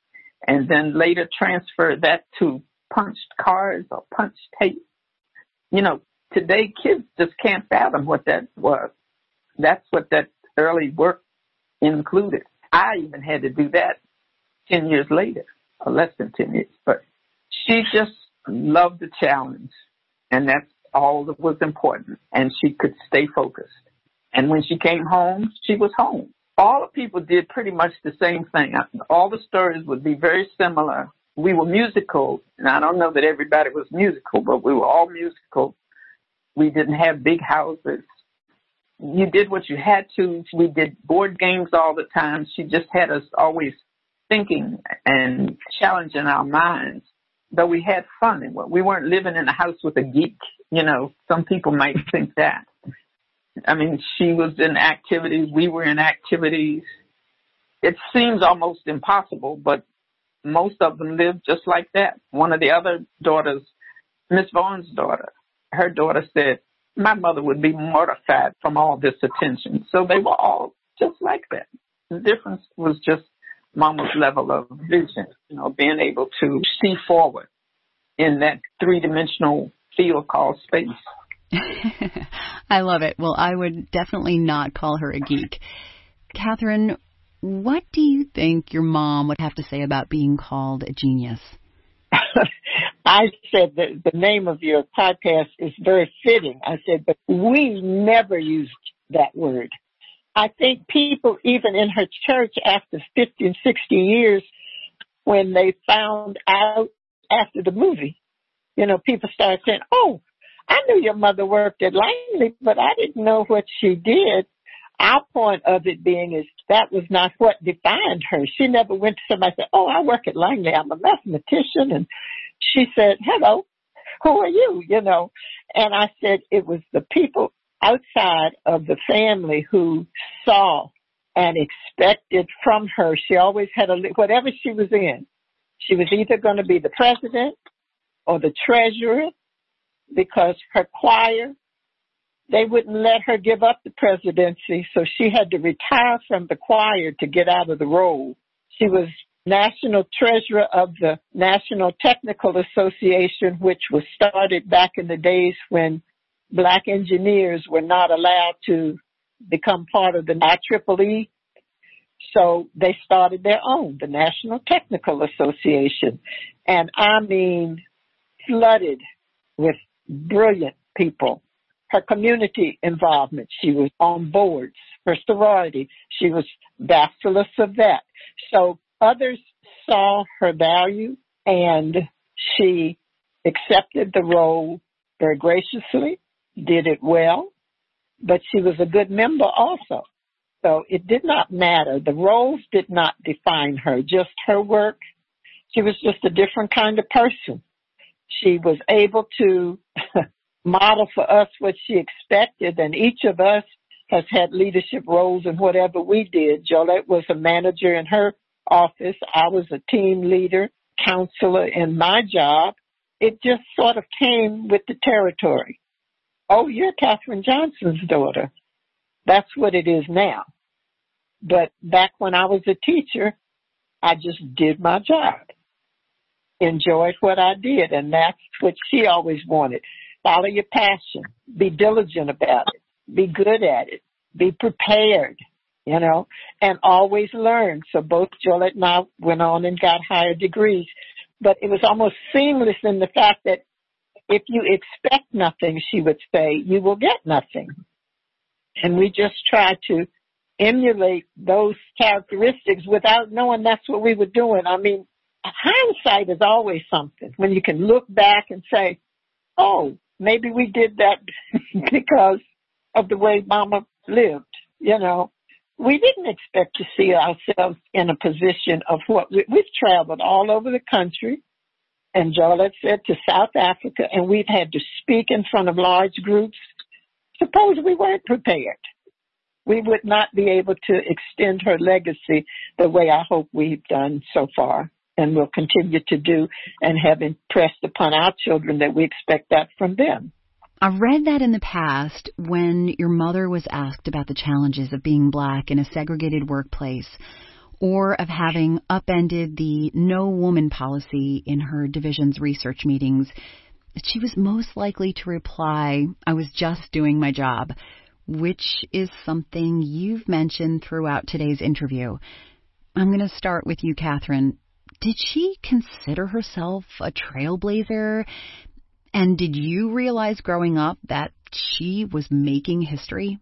and then later transfer that to punched cards or punched tape. You know, today kids just can't fathom what that was. That's what that early work included. I even had to do that ten years later, or less than ten years. But she just loved the challenge, and that's all that was important. And she could stay focused. And when she came home, she was home. All the people did pretty much the same thing. All the stories would be very similar. We were musical, and I don't know that everybody was musical, but we were all musical. We didn't have big houses. You did what you had to. We did board games all the time. She just had us always thinking and challenging our minds, though we had fun. And we weren't living in a house with a geek. You know, some people might think that. I mean, she was in activities. We were in activities. It seems almost impossible, but most of them lived just like that. One of the other daughters, Miss Vaughn's daughter, her daughter said, my mother would be mortified from all this attention. So they were all just like that. The difference was just Mama's level of vision, you know, being able to see forward in that three-dimensional field called space. I love it. Well, I would definitely not call her a geek. Catherine, what do you think your mom would have to say about being called a genius? I said that the name of your podcast is very fitting. I said, but we never used that word. I think people, even in her church after fifty and sixty years, when they found out after the movie, you know, people started saying, oh, I knew your mother worked at Langley, but I didn't know what she did. Our point of it being is that was not what defined her. She never went to somebody and said, oh, I work at Langley. I'm a mathematician. And she said, hello, who are you? You know, and I said it was the people outside of the family who saw and expected from her. She always had a, whatever she was in, she was either going to be the president or the treasurer, because her choir, they wouldn't let her give up the presidency, so she had to retire from the choir to get out of the role. She was national treasurer of the National Technical Association, which was started back in the days when black engineers were not allowed to become part of the I triple E. So they started their own, the National Technical Association. And I mean, flooded with brilliant people. Her community involvement, she was on boards. Her sorority, she was bacheloress of that. So others saw her value, and she accepted the role very graciously, did it well, but she was a good member also. So it did not matter. The roles did not define her, just her work. She was just a different kind of person. She was able to model for us what she expected, and each of us has had leadership roles in whatever we did. Jolette was a manager in her office. I was a team leader, counselor in my job. It just sort of came with the territory. Oh, you're Katherine Johnson's daughter. That's what it is now. But back when I was a teacher, I just did my job, enjoyed what I did, and that's what she always wanted. Follow your passion. Be diligent about it. Be good at it. Be prepared, you know, and always learn. So both Jolette and I went on and got higher degrees. But it was almost seamless in the fact that if you expect nothing, she would say, you will get nothing. And we just tried to emulate those characteristics without knowing that's what we were doing. I mean, hindsight is always something when you can look back and say, oh, maybe we did that because of the way Mama lived, you know. We didn't expect to see ourselves in a position of what we, we've traveled all over the country, and Jolette said to South Africa, and we've had to speak in front of large groups. Suppose we weren't prepared. We would not be able to extend her legacy the way I hope we've done so far and will continue to do, and have impressed upon our children that we expect that from them. I've read that in the past when your mother was asked about the challenges of being Black in a segregated workplace or of having upended the no woman policy in her division's research meetings, she was most likely to reply, I was just doing my job, which is something you've mentioned throughout today's interview. I'm going to start with you, Katherine. Did she consider herself a trailblazer? And did you realize growing up that she was making history?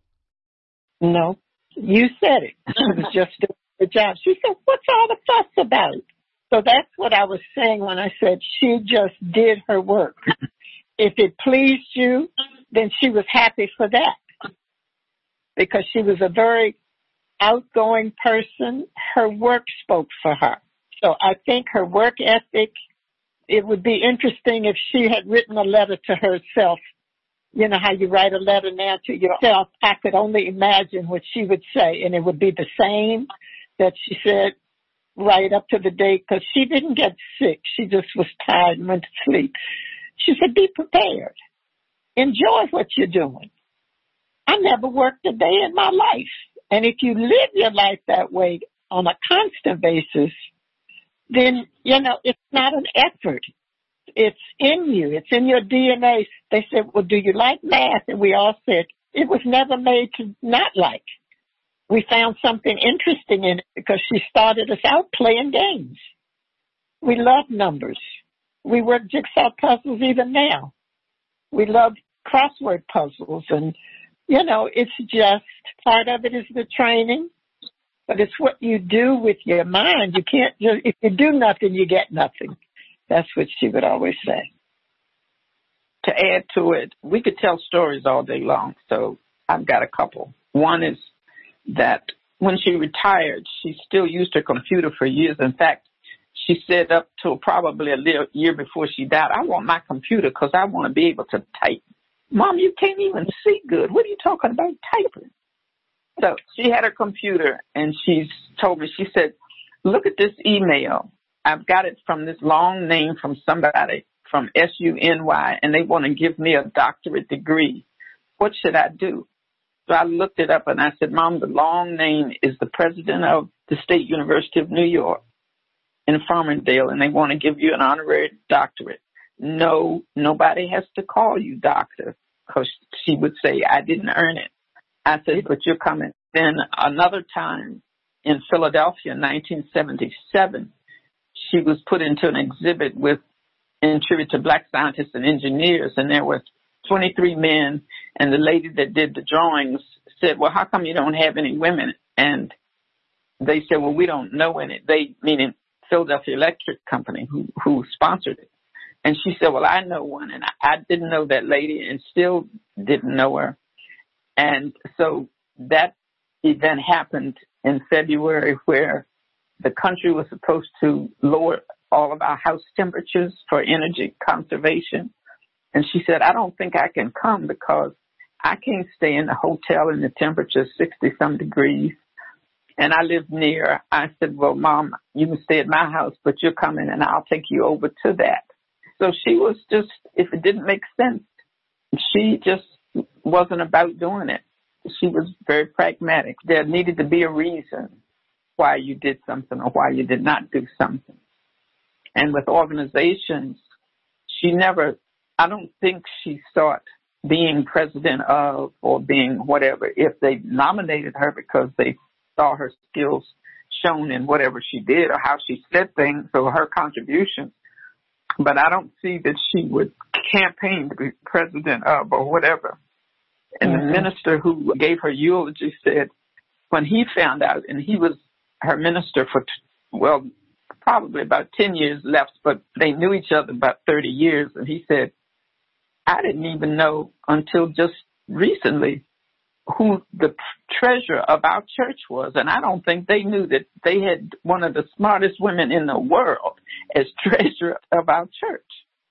No, you said it. She was just doing her job. She said, what's all the fuss about? So that's what I was saying when I said she just did her work. If it pleased you, then she was happy for that, because she was a very outgoing person. Her work spoke for her. So I think her work ethic, it would be interesting if she had written a letter to herself. You know how you write a letter now to yourself? I could only imagine what she would say, and it would be the same that she said right up to the day, because she didn't get sick. She just was tired and went to sleep. She said, be prepared. Enjoy what you're doing. I never worked a day in my life. And if you live your life that way on a constant basis, then, you know, it's not an effort. It's in you. It's in your D N A. They said, well, do you like math? And we all said, it was never made to not like. We found something interesting in it because she started us out playing games. We love numbers. We work jigsaw puzzles even now. We love crossword puzzles. And, you know, it's just part of it is the training. But it's what you do with your mind. You can't just, if you do nothing, you get nothing. That's what she would always say. To add to it, we could tell stories all day long, so I've got a couple. One is that when she retired, she still used her computer for years. In fact, she said up till probably a little year before she died, I want my computer because I want to be able to type. Mom, you can't even see good. What are you talking about typing? So she had her computer, and she's told me, she said, look at this email. I've got it from this long name from somebody from S U N Y, and they want to give me a doctorate degree. What should I do? So I looked it up, and I said, Mom, the long name is the president of the State University of New York in Farmingdale, and they want to give you an honorary doctorate. No, nobody has to call you doctor, because she would say, I didn't earn it. I said, but you're coming. Then another time in Philadelphia in nineteen seventy-seven, she was put into an exhibit with in tribute to Black scientists and engineers, and there were twenty-three men, and the lady that did the drawings said, well, how come you don't have any women? And they said, well, we don't know any. They, meaning Philadelphia Electric Company, who, who sponsored it. And she said, well, I know one, and I, I didn't know that lady and still didn't know her. And so that event happened in February where the country was supposed to lower all of our house temperatures for energy conservation. And she said, I don't think I can come because I can't stay in the hotel in the temperature sixty-some degrees. And I live near. I said, well, Mom, you can stay at my house, but you're coming and I'll take you over to that. So she was just, if it didn't make sense, she just wasn't about doing it. She was very pragmatic. There needed to be a reason why you did something or why you did not do something. And with organizations, she never, I don't think she sought being president of or being whatever. If they nominated her because they saw her skills shown in whatever she did or how she said things or her contributions. But I don't see that she would campaign to be president of or whatever. And mm-hmm. the minister who gave her eulogy said when he found out, and he was her minister for, well, probably about ten years left, but they knew each other about thirty years. And he said, I didn't even know until just recently who the treasurer of our church was. And I don't think they knew that they had one of the smartest women in the world as treasurer of our church.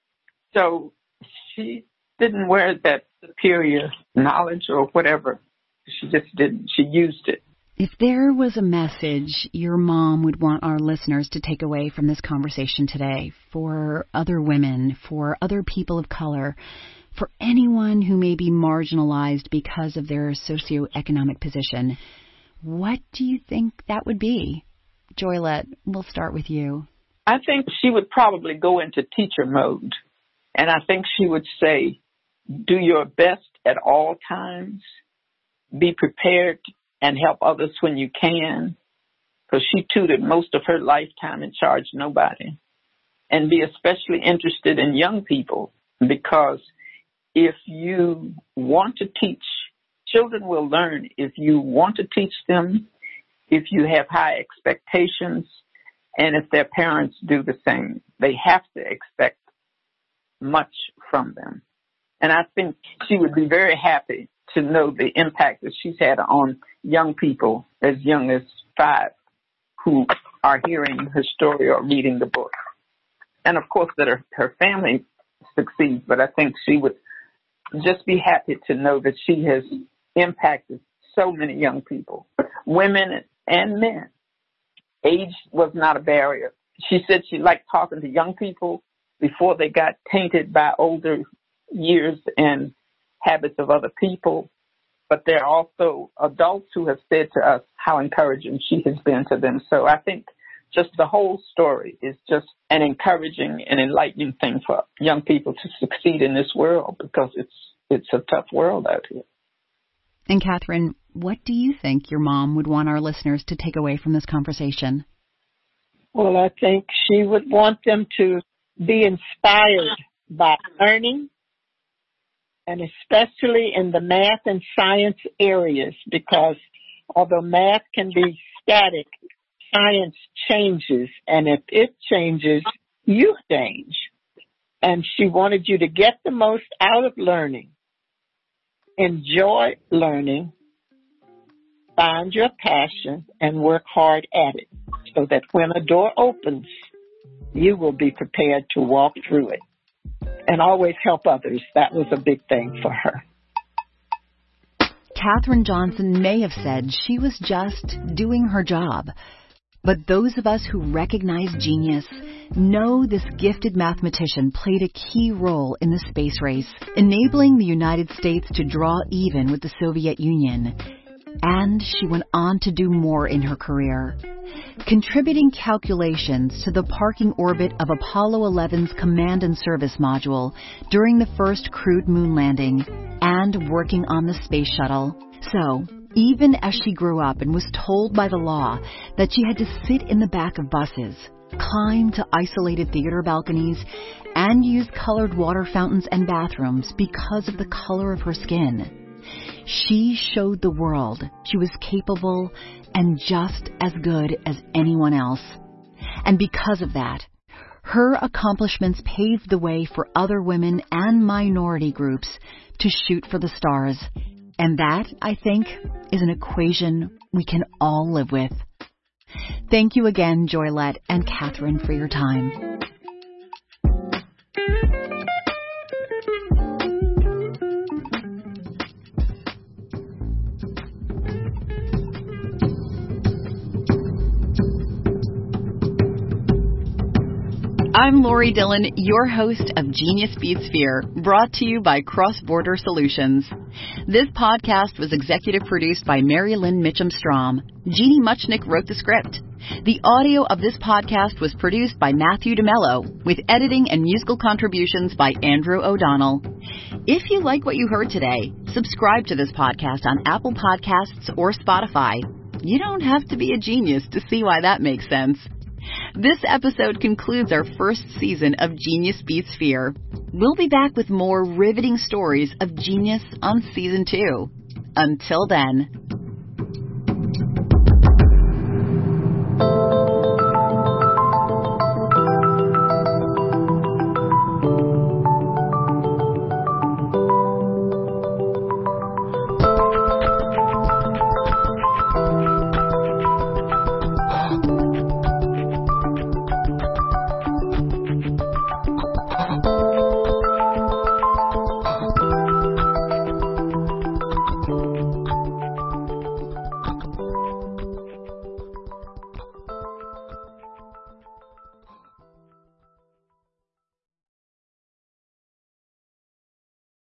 So she didn't wear that superior knowledge or whatever. She just didn't. She used it. If there was a message your mom would want our listeners to take away from this conversation today for other women, for other people of color, for anyone who may be marginalized because of their socioeconomic position, what do you think that would be? Joylette, we'll start with you. I think she would probably go into teacher mode. And I think she would say, do your best at all times. Be prepared and help others when you can. Because she tutored most of her lifetime and charged nobody. And be especially interested in young people, because if you want to teach, children will learn. If you want to teach them, if you have high expectations, and if their parents do the same, they have to expect much from them. And I think she would be very happy to know the impact that she's had on young people as young as five who are hearing her story or reading the book. And, of course, that her, her family succeeds, but I think she would just be happy to know that she has impacted so many young people, women and men. Age was not a barrier. She said she liked talking to young people before they got tainted by older years and habits of other people. But there are also adults who have said to us how encouraging she has been to them. So I think just the whole story is just an encouraging and enlightening thing for young people to succeed in this world, because it's it's a tough world out here. And Catherine, what do you think your mom would want our listeners to take away from this conversation? Well, I think she would want them to be inspired by learning, and especially in the math and science areas, because although math can be static, science changes, and if it changes, you change. And she wanted you to get the most out of learning. Enjoy learning, find your passion, and work hard at it so that when a door opens, you will be prepared to walk through it. And always help others. That was a big thing for her. Katherine Johnson may have said she was just doing her job. But those of us who recognize genius know this gifted mathematician played a key role in the space race, enabling the United States to draw even with the Soviet Union. And she went on to do more in her career, contributing calculations to the parking orbit of Apollo eleven's Command and Service Module during the first crewed moon landing, and working on the space shuttle. So, even as she grew up and was told by the law that she had to sit in the back of buses, climb to isolated theater balconies, and use colored water fountains and bathrooms because of the color of her skin, she showed the world she was capable and just as good as anyone else. And because of that, her accomplishments paved the way for other women and minority groups to shoot for the stars And that, I think, is an equation we can all live with. Thank you again, Joylette and Catherine, for your time. I'm Lori Dillon, your host of Genius Beats Fear, brought to you by Cross Border Solutions. This podcast was executive produced by Mary Lynn Mitchum-Strom. Jeannie Muchnick wrote the script. The audio of this podcast was produced by Matthew DeMello, with editing and musical contributions by Andrew O'Donnell. If you like what you heard today, subscribe to this podcast on Apple Podcasts or Spotify. You don't have to be a genius to see why that makes sense. This episode concludes our first season of Genius Beats Fear. We'll be back with more riveting stories of genius on season two. Until then.